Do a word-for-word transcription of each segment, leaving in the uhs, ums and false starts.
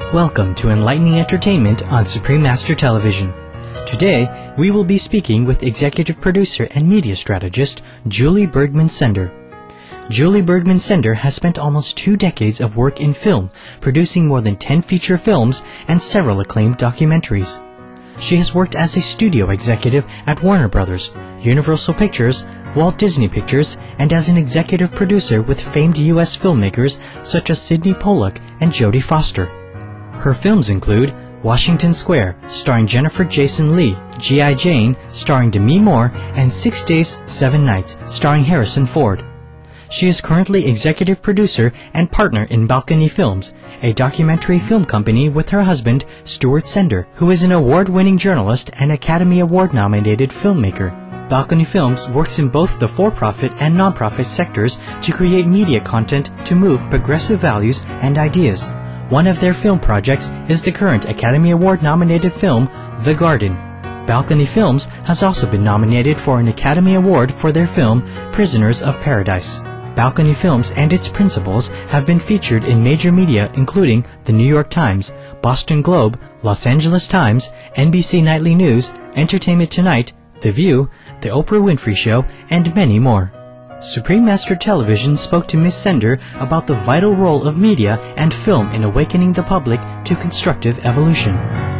Welcome to Enlightening Entertainment on Supreme Master Television. Today, we will be speaking with executive producer and media strategist Julie Bergman-Sender. Julie Bergman-Sender has spent almost two decades of work in film, producing more than ten feature films and several acclaimed documentaries. She has worked as a studio executive at Warner Brothers, Universal Pictures, Walt Disney Pictures, and as an executive producer with famed U S filmmakers such as Sidney Pollack and Jodie Foster. Her films include Washington Square, starring Jennifer Jason Leigh, G I. Jane, starring Demi Moore, and Six Days, Seven Nights, starring Harrison Ford. She is currently executive producer and partner in Balcony Films, a documentary film company with her husband, Stuart Sender, who is an award-winning journalist and Academy Award-nominated filmmaker. Balcony Films works in both the for-profit and non-profit sectors to create media content to move progressive values and ideas. One of their film projects is the current Academy Award-nominated film, The Garden. Balcony Films has also been nominated for an Academy Award for their film, Prisoners of Paradise. Balcony Films and its principals have been featured in major media including The New York Times, Boston Globe, Los Angeles Times, N B C Nightly News, Entertainment Tonight, The View, The Oprah Winfrey Show, and many more. Supreme Master Television spoke to Miz Sender about the vital role of media and film in awakening the public to constructive evolution.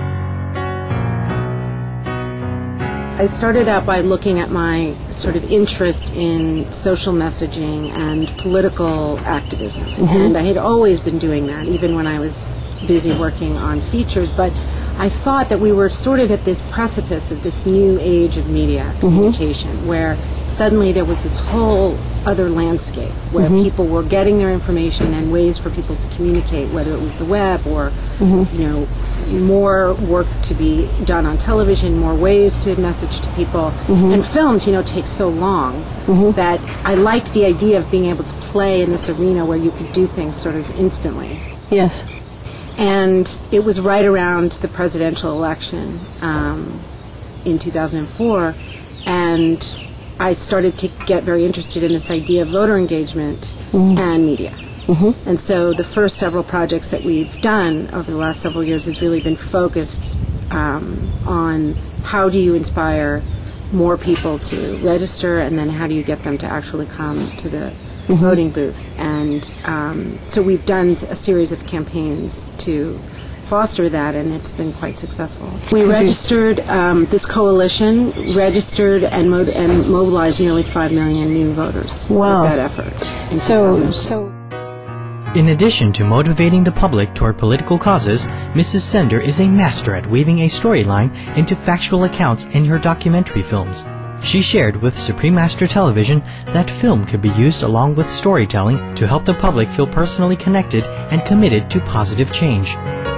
I started out by looking at my sort of interest in social messaging and political activism. Mm-hmm. And I had always been doing that, even when I was busy working on features. But I thought that we were sort of at this precipice of this new age of media communication, mm-hmm. where suddenly there was this whole other landscape where mm-hmm. people were getting their information and ways for people to communicate, whether it was the web or, mm-hmm. you know, more work to be done on television, more ways to message to people. Mm-hmm. And films, you know, take so long mm-hmm. that I liked the idea of being able to play in this arena where you could do things sort of instantly. Yes. And it was right around the presidential election um, in two thousand four, and I started to get very interested in this idea of voter engagement mm-hmm. and media. Mm-hmm. And so the first several projects that we've done over the last several years has really been focused um, on how do you inspire more people to register, and then how do you get them to actually come to the mm-hmm. voting booth. And um, so we've done a series of campaigns to foster that, and it's been quite successful. We registered, um, this coalition registered and, mo- and mobilized nearly five million new voters wow. with that effort. So, so. In addition to motivating the public toward political causes, Missus Sender is a master at weaving a storyline into factual accounts in her documentary films. She shared with Supreme Master Television that film could be used along with storytelling to help the public feel personally connected and committed to positive change.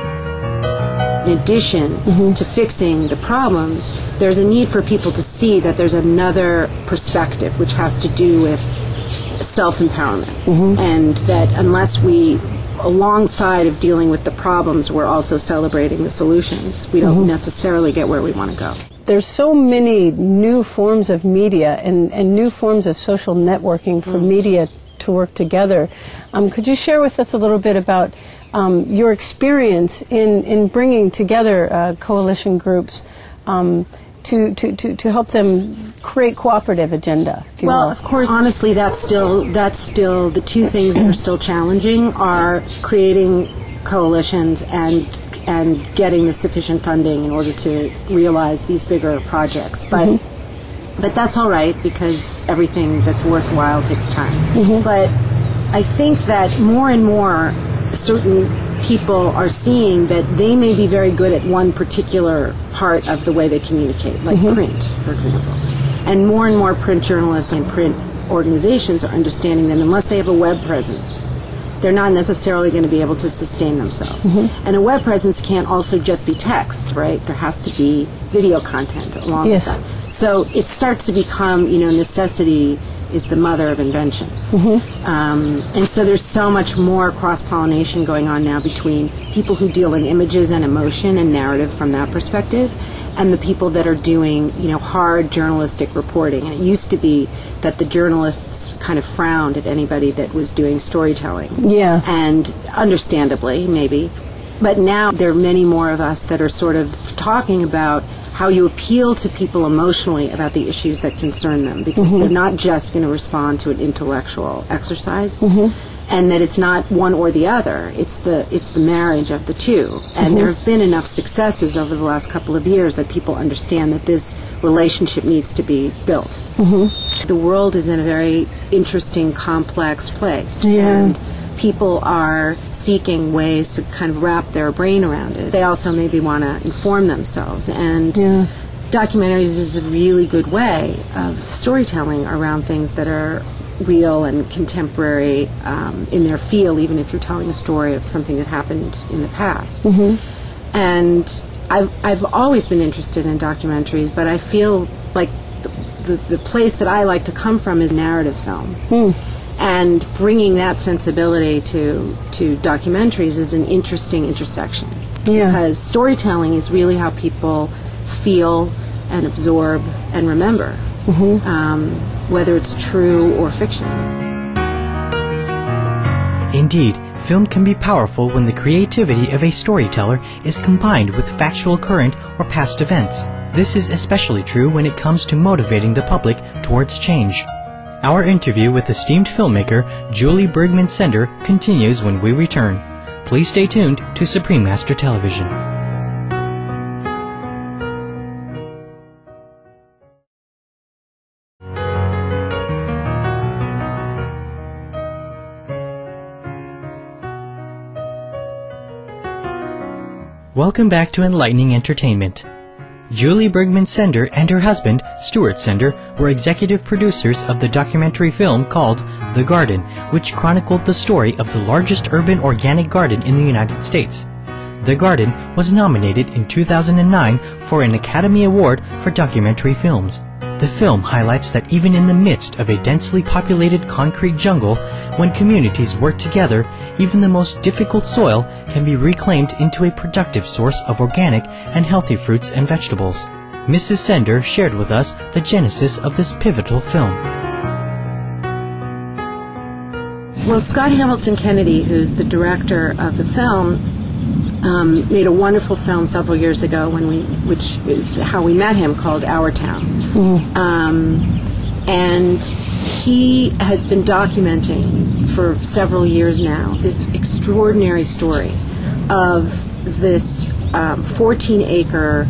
In addition mm-hmm. to fixing the problems, there's a need for people to see that there's another perspective which has to do with self-empowerment, mm-hmm. and that unless we, alongside of dealing with the problems, we're also celebrating the solutions, we don't mm-hmm. necessarily get where we want to go. There's so many new forms of media and, and new forms of social networking for mm. media to work together. Um, could you share with us a little bit about um, your experience in, in bringing together uh, coalition groups um, to, to, to, to help them create cooperative agenda, if you well, will? Of course, honestly, that's still, that's still the two things that are still challenging are creating coalitions and and getting the sufficient funding in order to realize these bigger projects. But mm-hmm. but that's all right, because everything that's worthwhile takes time. Mm-hmm. But I think that more and more certain people are seeing that they may be very good at one particular part of the way they communicate, like mm-hmm. print, for example. And more and more print journalists and print organizations are understanding that unless they have a web presence, they're not necessarily going to be able to sustain themselves. Mm-hmm. And a web presence can't also just be text, right? There has to be video content along yes. with that. So it starts to become, you know, necessity is the mother of invention. Mm-hmm. Um, and so there's so much more cross-pollination going on now between people who deal in images and emotion and narrative from that perspective, and the people that are doing, you know, hard journalistic reporting. And it used to be that the journalists kind of frowned at anybody that was doing storytelling. Yeah. And understandably, maybe. But now there are many more of us that are sort of talking about how you appeal to people emotionally about the issues that concern them, because mm-hmm. they're not just going to respond to an intellectual exercise, mm-hmm. and that it's not one or the other. It's the it's the marriage of the two. And mm-hmm. there have been enough successes over the last couple of years that people understand that this relationship needs to be built. Mm-hmm. The world is in a very interesting, complex place. Yeah. And people are seeking ways to kind of wrap their brain around it. They also maybe want to inform themselves. And yeah. documentaries is a really good way of storytelling around things that are real and contemporary um, in their field, even if you're telling a story of something that happened in the past. Mm-hmm. And I've, I've always been interested in documentaries, but I feel like the, the, the place that I like to come from is narrative film. Mm. And bringing that sensibility to to documentaries is an interesting intersection. Yeah. Because storytelling is really how people feel and absorb and remember, mm-hmm. um, whether it's true or fiction. Indeed, film can be powerful when the creativity of a storyteller is combined with factual current or past events. This is especially true when it comes to motivating the public towards change. Our interview with esteemed filmmaker Julie Bergman Sender continues when we return. Please stay tuned to Supreme Master Television. Welcome back to Enlightening Entertainment. Julie Bergman Sender and her husband, Stuart Sender, were executive producers of the documentary film called The Garden, which chronicled the story of the largest urban organic garden in the United States. The Garden was nominated in two thousand nine for an Academy Award for documentary films. The film highlights that even in the midst of a densely populated concrete jungle, when communities work together, even the most difficult soil can be reclaimed into a productive source of organic and healthy fruits and vegetables. Missus Sender shared with us the genesis of this pivotal film. Well, Scott Hamilton Kennedy, who's the director of the film, Um, made a wonderful film several years ago, when we, which is how we met him, called Our Town. Mm. Um, and he has been documenting for several years now this extraordinary story of this um, fourteen acre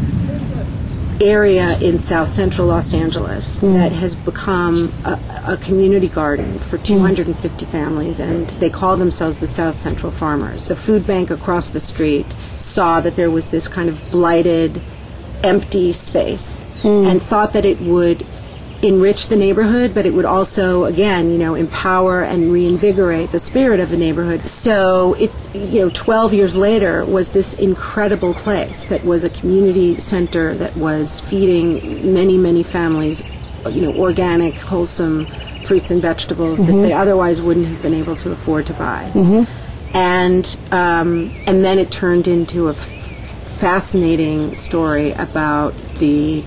area in south central Los Angeles mm. that has become a, a community garden for two hundred fifty mm. families, and they call themselves the South Central Farmers. The food bank across the street saw that there was this kind of blighted, empty space mm. and thought that it would enrich the neighborhood, but it would also, again, you know, empower and reinvigorate the spirit of the neighborhood. So it, you know, twelve years later was this incredible place that was a community center that was feeding many, many families, you know, organic, wholesome fruits and vegetables mm-hmm. that they otherwise wouldn't have been able to afford to buy. Mm-hmm. And um, and then it turned into a f- fascinating story about the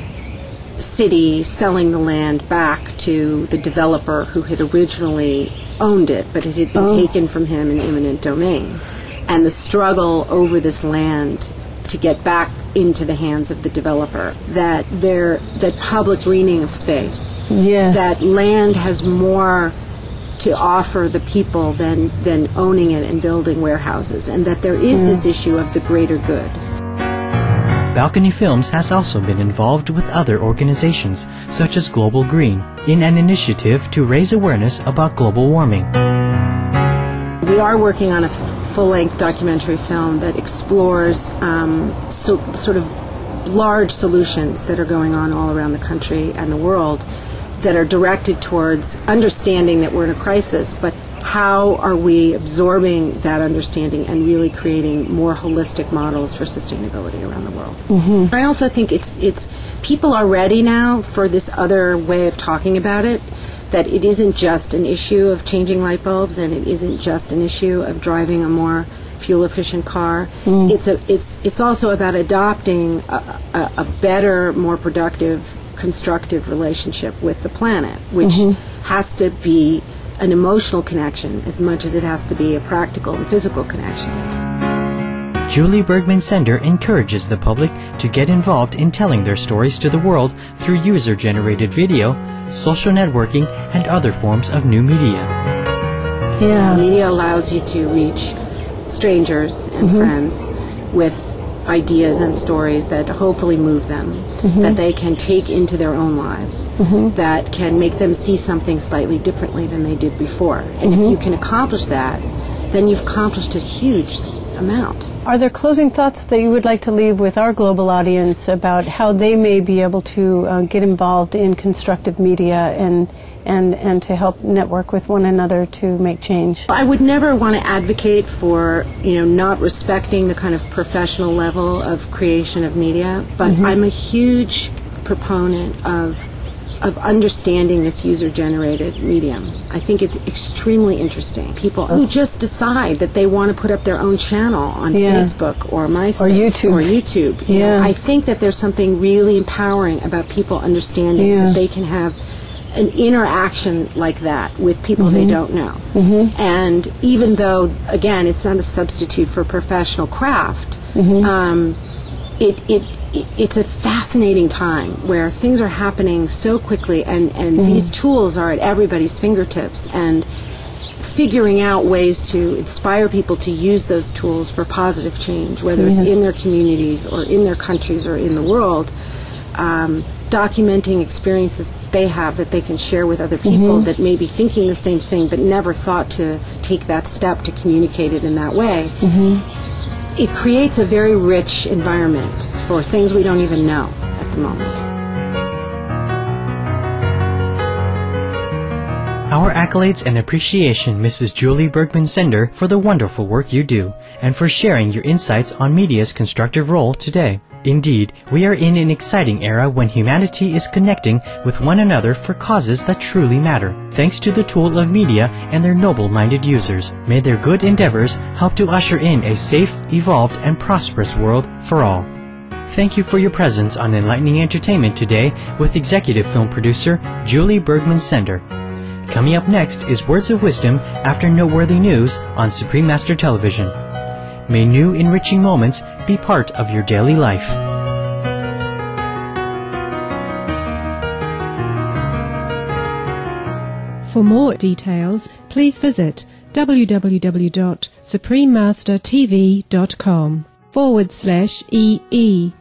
city selling the land back to the developer who had originally owned it, but it had been oh. taken from him in eminent domain. And the struggle over this land to get back into the hands of the developer, that there, that public greening of space, yes. that land has more to offer the people than, than owning it and building warehouses, and that there is mm. this issue of the greater good. Balcony Films has also been involved with other organizations, such as Global Green, in an initiative to raise awareness about global warming. We are working on a f- full-length documentary film that explores um, so, sort of large solutions that are going on all around the country and the world that are directed towards understanding that we're in a crisis, but how are we absorbing that understanding and really creating more holistic models for sustainability around the world? Mm-hmm. I also think it's it's people are ready now for this other way of talking about it, that it isn't just an issue of changing light bulbs, and it isn't just an issue of driving a more fuel-efficient car. Mm. It's a it's it's also about adopting a, a, a better, more productive, constructive relationship with the planet, which mm-hmm. has to be an emotional connection as much as it has to be a practical and physical connection. Julie Bergman Sender encourages the public to get involved in telling their stories to the world through user-generated video, social networking, and other forms of new media. Yeah. Media allows you to reach strangers and Mm-hmm. friends with ideas and stories that hopefully move them, Mm-hmm. that they can take into their own lives, Mm-hmm. that can make them see something slightly differently than they did before. And Mm-hmm. if you can accomplish that, then you've accomplished a huge amount. Are there closing thoughts that you would like to leave with our global audience about how they may be able to uh, get involved in constructive media and, and, and to help network with one another to make change? I would never want to advocate for, you know, not respecting the kind of professional level of creation of media, but Mm-hmm. I'm a huge proponent of of understanding this user-generated medium. I think it's extremely interesting. People who just decide that they want to put up their own channel on Yeah. Facebook or MySpace Or YouTube. or YouTube. You know, Yeah. I think that there's something really empowering about people understanding Yeah. that they can have an interaction like that with people they don't know. Mm-hmm. And even though, again, it's not a substitute for professional craft, Mm-hmm. um, it, it, it it's a fascinating time where things are happening so quickly, and, and Mm-hmm. these tools are at everybody's fingertips. And figuring out ways to inspire people to use those tools for positive change, whether Yes. it's in their communities or in their countries or in the world, um, documenting experiences they have that they can share with other people Mm-hmm. that may be thinking the same thing but never thought to take that step to communicate it in that way. Mm-hmm. It creates a very rich environment for things we don't even know at the moment. Our accolades and appreciation, Missus Julie Bergman Sender, for the wonderful work you do, and for sharing your insights on media's constructive role today. Indeed, we are in an exciting era when humanity is connecting with one another for causes that truly matter, thanks to the tool of media and their noble-minded users. May their good endeavors help to usher in a safe, evolved, and prosperous world for all. Thank you for your presence on Enlightening Entertainment today with executive film producer Julie Bergman Sender. Coming up next is Words of Wisdom after Noteworthy News on Supreme Master Television. May new enriching moments be part of your daily life. For more details, please visit www.suprememastertv.com forward slash EE.